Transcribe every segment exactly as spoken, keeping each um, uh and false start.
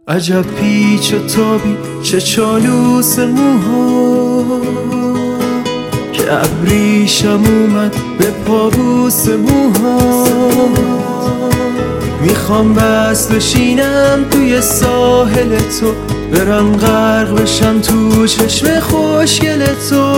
عجب پیچ و تابی چه چالوس موها که ابریشم اومد به پابوس موها. میخوام بس بشینم توی ساحل تو، برم غرق بشم تو چشم خوشگل تو.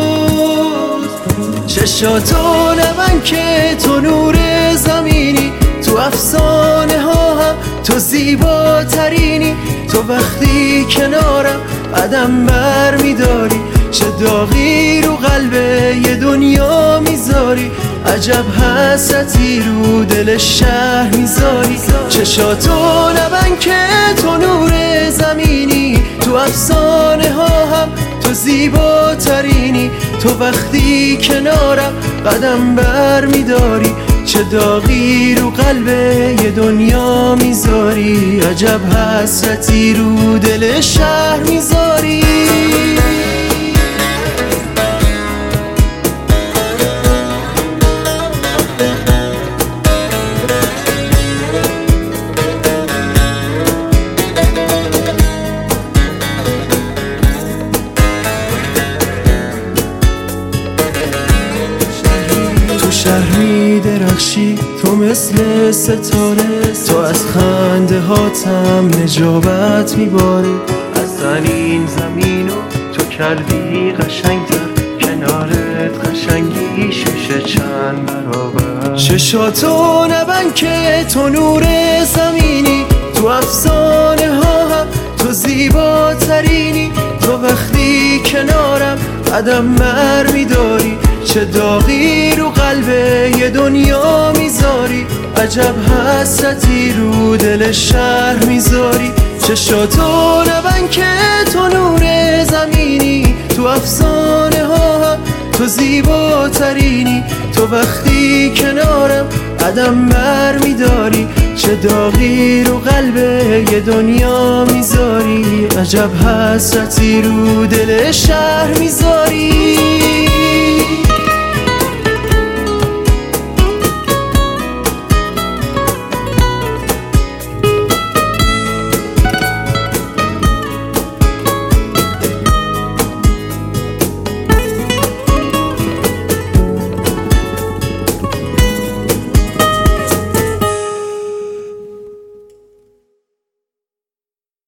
چشاتو نمن که تو نور زمینی، تو افسانه ها هم تو زیباترینی. تو وقتی کنارم قدم بر میداری، چه داغی رو قلب یه دنیا میذاری. عجب حسرتی رو دل شهر میذاری. چشاتو نبند که تو نور زمینی، تو افسانه ها هم تو زیباترینی. تو وقتی کنارم قدم بر میداری، چه داغی رو قلب یه دنیا میذاری. عجب حسرتی رو دل شهر میذاری. شهر می درخشی تو مثل ستاره، تو از خنده هاتم نجابت میباره. از زنین زمینو تو کردی قشنگتر، کنارت قشنگیش میشه چند برابر. چشاتو نبند که تو نور زمینی، تو افسانه ها هم تو زیباترینی. تو وقتی کنارم قدم بر میداری، چه داغی رو قلب یه دنیا میذاری. عجب حسرتی رو دل شهر میذاری. چشاتو نبند که تو نور زمینی، تو افسانه ها هم تو زیباترینی. تو وقتی کنارم قدم بر میداری، چه داغی رو قلب یه دنیا میذاری. عجب حسرتی رو دل شهر میذاری.